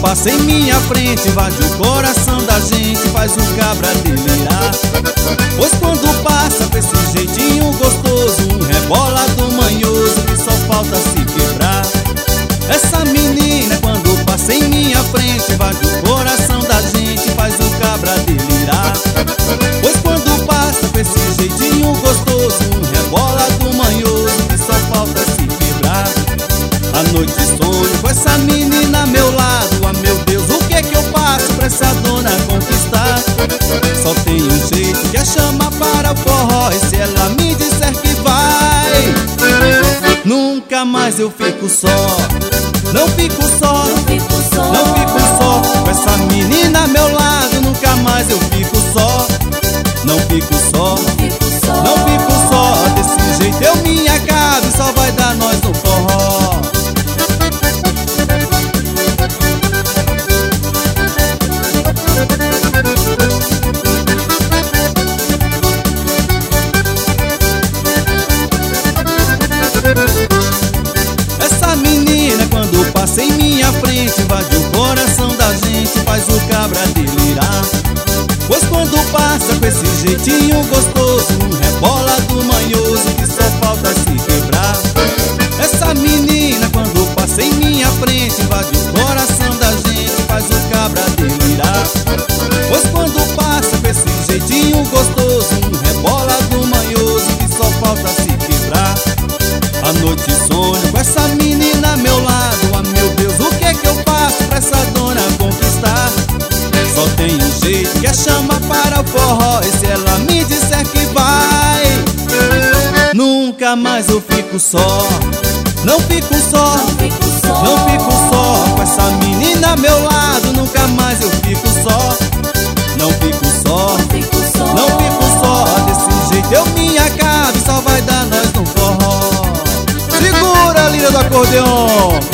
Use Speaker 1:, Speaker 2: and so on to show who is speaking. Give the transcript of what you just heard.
Speaker 1: passa em minha frente, invade o coração da gente, faz o cabra delirar. Pois quando passa com esse jeitinho gostoso, um rebolado manhoso que só falta se quebrar. Essa menina quando passa em minha frente, invade o coração da gente, faz o cabra delirar. Pois quando passa com esse jeitinho gostoso, um rebolado manhoso que só falta se quebrar. À noite sonho com essa menina a meu lado. Ah, meu Deus, o que é que eu passo pra essa dona conquistar? Só tem um jeito, que é chamar para o forró. E se ela me disser que vai, nunca mais eu fico só. Não fico só, não fico só, não fico só. Com essa menina a meu lado, nunca mais eu fico só. Não fico só, não fico só, não fico só. Desse jeito eu me acabo e só vai dar nós no forró. Essa menina quando passa em minha frente, invade o coração da gente, faz o cabra delirar. Pois quando passa com esse jeitinho gostoso, um rebolado manhoso que só falta se quebrar. Essa menina quando passa em minha frente, invade o coração da gente, faz o cabra delirar. Pois quando passa com esse jeitinho gostoso, um rebolado manhoso que só falta se quebrar. À noite sonho com essa menina a meu lado. Ah, meu Deus, o que é que eu faço pra essa dona conquistar? Só tem um jeito, que é chamar para o forró. E se ela me disser que vai, nunca mais eu fico só. Não fico só, não fico só, não fico só. Com essa menina a meu lado, nunca mais eu fico só. Não fico só, não fico só, não fico só. Desse jeito eu me acabo e só vai dar nós no forró. Segura a lira do acordeon.